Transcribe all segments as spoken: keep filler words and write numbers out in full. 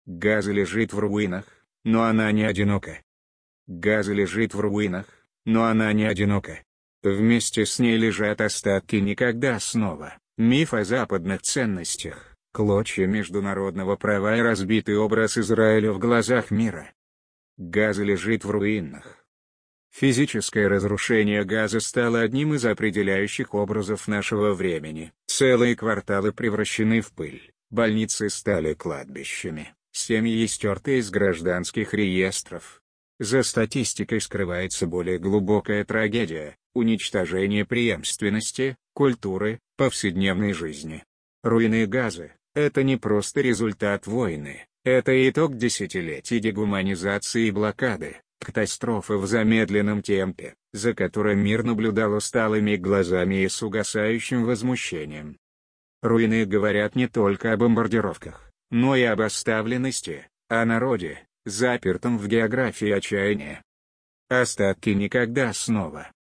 Газа лежит в руинах, но она не одинока. Газа лежит в руинах, но она не одинока. Вместе с ней лежат остатки никогда снова, миф о западных ценностях, клочья международного права и разбитый образ Израиля в глазах мира. Газа лежит в руинах. Физическое разрушение Газы стало одним из определяющих образов нашего времени. Целые кварталы превращены в пыль, больницы стали кладбищами, семьи стерты из гражданских реестров. За статистикой скрывается более глубокая трагедия – уничтожение преемственности, культуры, повседневной жизни. Руины Газы – это не просто результат войны, это итог десятилетий дегуманизации и блокады, катастрофы в замедленном темпе, за которой мир наблюдал усталыми глазами и с угасающим возмущением. Руины говорят не только о бомбардировках, но и об оставленности, о народе, запертом в географии отчаяния. Остатки никогда снова.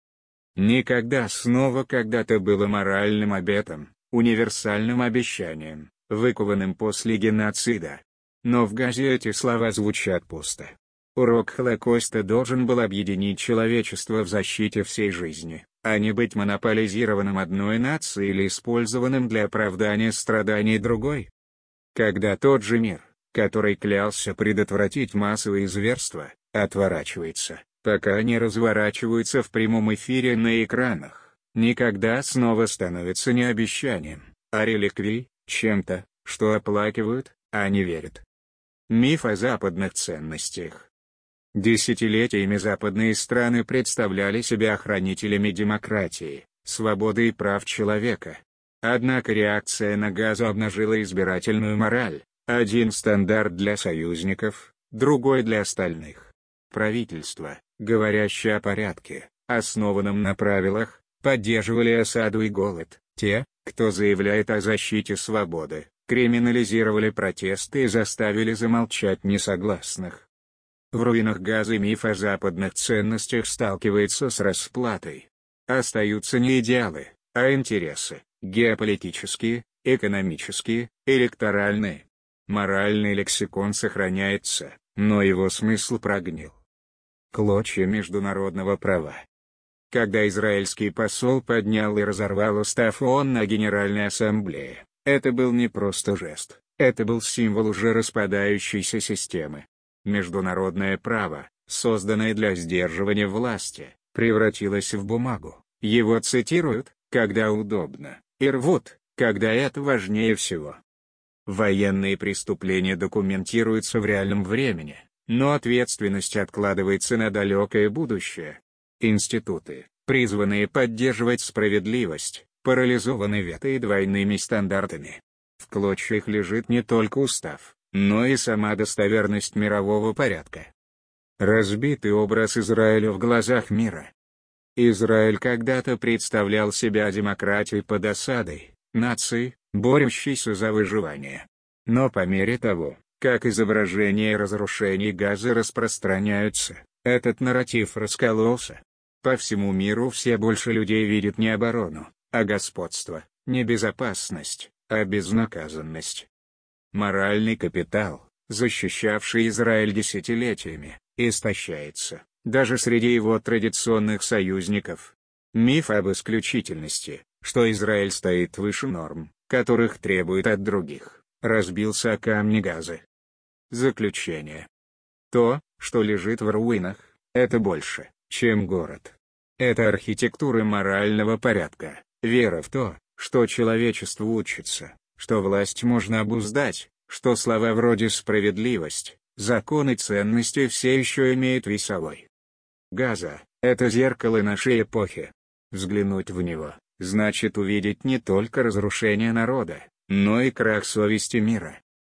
Никогда снова когда-то было моральным обетом, универсальным обещанием, выкованным после геноцида. Но в Газе эти слова звучат пусто. Урок Холокоста должен был объединить человечество в защите всей жизни, а не быть монополизированным одной нацией или использованным для оправдания страданий другой. Когда тот же мир, который клялся предотвратить массовые зверства, отворачивается, пока они разворачиваются в прямом эфире на экранах, никогда снова становится не обещанием, а реликвией, чем-то, что оплакивают, а не верят. Миф о западных ценностях. Десятилетиями западные страны представляли себя охранителями демократии, свободы и прав человека. Однако реакция на Газу обнажила избирательную мораль: один стандарт для союзников, другой для остальных. Правительства, говорящие о порядке, основанном на правилах, поддерживали осаду и голод. Те, кто заявляет о защите свободы, криминализировали протесты и заставили замолчать несогласных. В руинах Газы миф о западных ценностях сталкивается с расплатой. Остаются не идеалы, а интересы, геополитические, экономические, электоральные. Моральный лексикон сохраняется, но его смысл прогнил. Клочья международного права. Когда израильский посол поднял и разорвал устав ООН на Генеральной Ассамблее, это был не просто жест, это был символ уже распадающейся системы. Международное право, созданное для сдерживания власти, превратилось в бумагу. Его цитируют, когда удобно, и рвут, когда это важнее всего. Военные преступления документируются в реальном времени, но ответственность откладывается на далекое будущее. Институты, призванные поддерживать справедливость, парализованы вето и двойными стандартами. В клочьях лежит не только устав, но и сама достоверность мирового порядка. Разбитый образ Израиля в глазах мира. Израиль когда-то представлял себя демократией под осадой, нацией, борющейся за выживание. Но по мере того, как изображения разрушений Газы распространяются, этот нарратив раскололся. По всему миру все больше людей видят не оборону, а господство, не безопасность, а безнаказанность. Моральный капитал, защищавший Израиль десятилетиями, истощается, даже среди его традиционных союзников. Миф об исключительности, что Израиль стоит выше норм, которых требует от других, разбился о камни Газы. Заключение. То, что лежит в руинах, это больше, чем город. Это архитектура морального порядка, вера в то, что человечество учится, что власть можно обуздать, что слова вроде «справедливость», «закон» и «ценности» все еще имеют весовой. Газа — это зеркало нашей эпохи. Взглянуть в него — значит увидеть не только разрушение народа, но и крах совести мира.